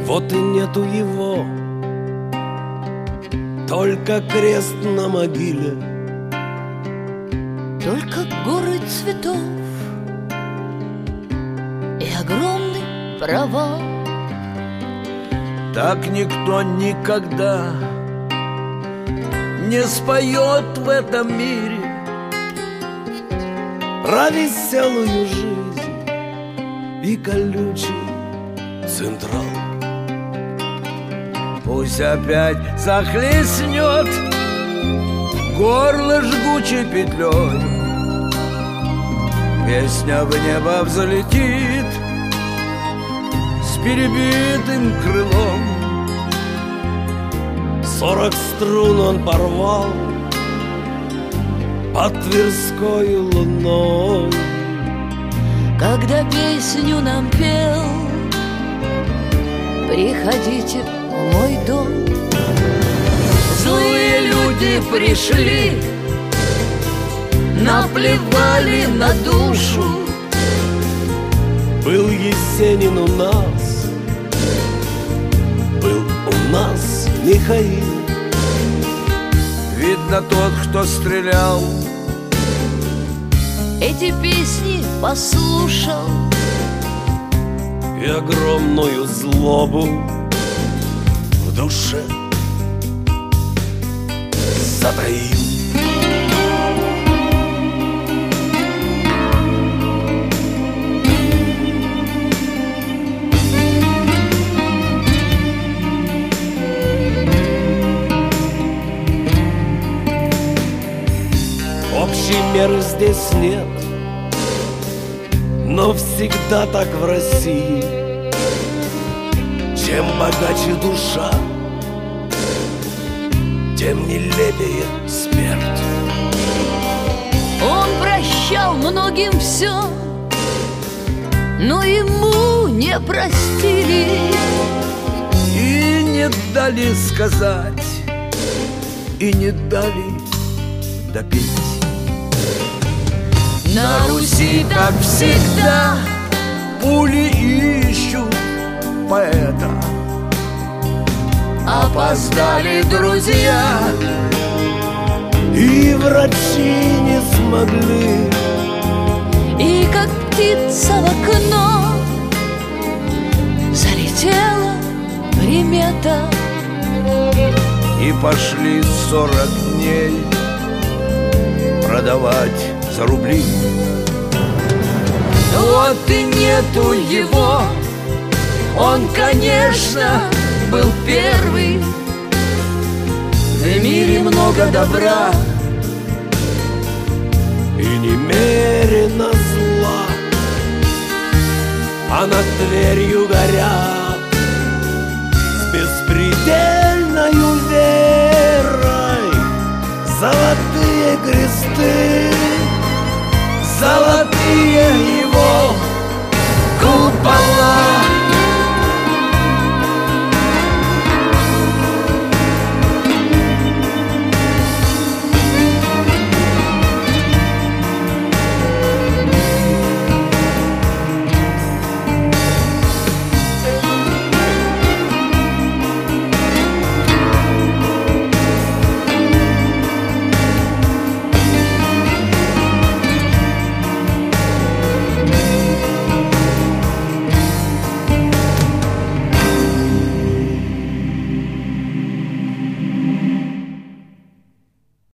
Вот и нету его, только крест на могиле, только горы цветов и огромный провал. Так никто никогда не споет в этом мире про веселую жизнь и колючий Централ. Пусть опять захлестнет горло жгучей петлей, песня в небо взлетит с перебитым крылом. 40 струн он порвал под Тверской луной. Когда песню нам пел, приходите в мой дом. Злые люди пришли, наплевали на душу. Был Есенин у нас, был у нас Михаил. Видно, тот, кто стрелял, эти песни послушал и огромную злобу в душе затаил. Общей меры здесь нет, но всегда так в России. Чем богаче душа, тем нелепее смерть. Он прощал многим все, но ему не простили и не дали сказать, и не дали допить. На Руси, как всегда, пули ищут поэта. Опоздали друзья, и врачи не смогли. И как птица в окно залетела примета. И пошли 40 дней продавать за рубли. Вот и нету его. Он, конечно, был первый. В мире много добра и немерено зла, а над Тверью горят с беспредельною верой золотые кресты, золотые